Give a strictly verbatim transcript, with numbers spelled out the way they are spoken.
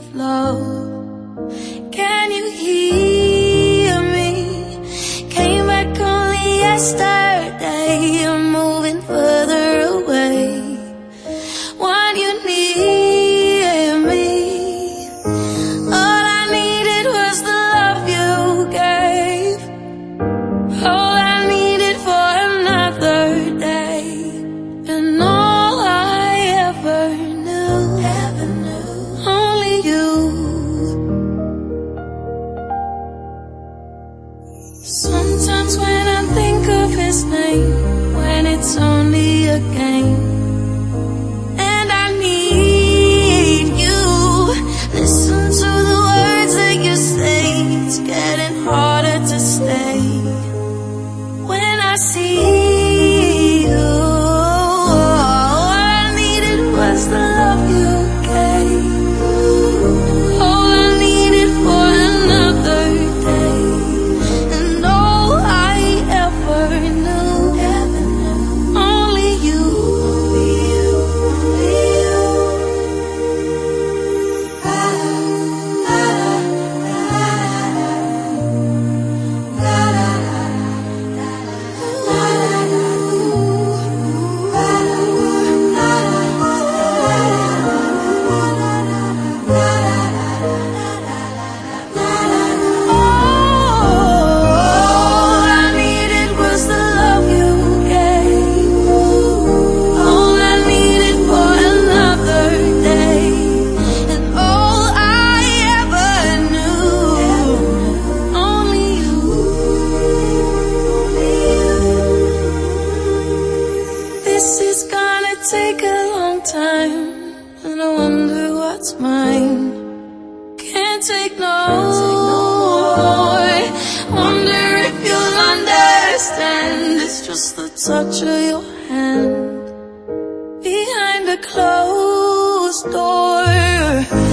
love. Can you hear me? Came back only yesterday. I'm moving further away. When you near me, all I needed was the love you gave. All I needed for another day. And all I ever knew, ever knew, only you. Sometimes when I think of his name, when it's only a game, and I need you, listen to the words that you say. It's getting harder to stay. When I see you, all I needed was the love you gave. All I needed for another day. And all I ever knew, ever knew, only you, only you, only you. All I needed was the love you gave. All I needed for another day. And all I ever knew, only you, only you. This is gonna take a long time, and I wonder what's mine. Can't take no more. Wonder if you'll understand. It's just the touch of your hand behind a closed door.